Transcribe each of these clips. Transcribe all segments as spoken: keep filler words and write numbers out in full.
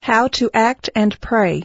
How to act and pray.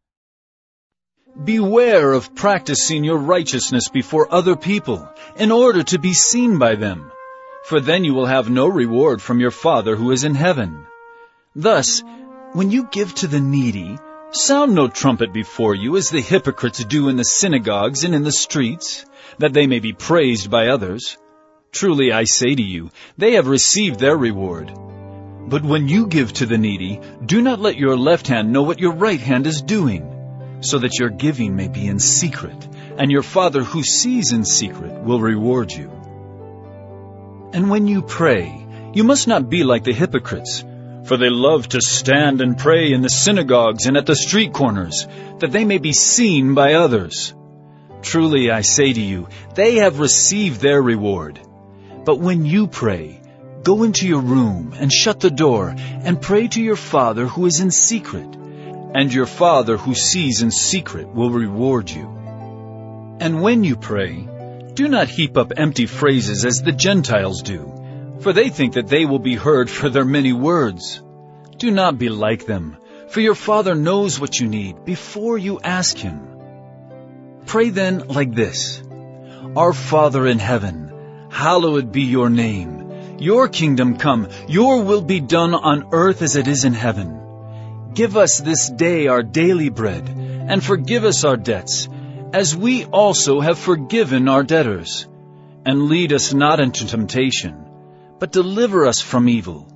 Beware of practicing your righteousness before other people, in order to be seen by them, for then you will have no reward from your Father who is in heaven. Thus, when you give to the needy, sound no trumpet before you, as the hypocrites do in the synagogues and in the streets, that they may be praised by others. Truly I say to you, they have received their reward. But when you give to the needy, do not let your left hand know what your right hand is doing, so that your giving may be in secret, and your Father who sees in secret will reward you. And when you pray, you must not be like the hypocrites, for they love to stand and pray in the synagogues and at the street corners, that they may be seen by others. Truly I say to you, they have received their reward. But when you pray, go into your room and shut the door, and pray to your Father who is in secret, and your Father who sees in secret will reward you. And when you pray, do not heap up empty phrases as the Gentiles do, for they think that they will be heard for their many words. Do not be like them, for your Father knows what you need before you ask Him. Pray then like this: Our Father in heaven, hallowed be your name. Your kingdom come, your will be done on earth as it is in heaven. Give us this day our daily bread, and forgive us our debts, as we also have forgiven our debtors. And lead us not into temptation, but deliver us from evil.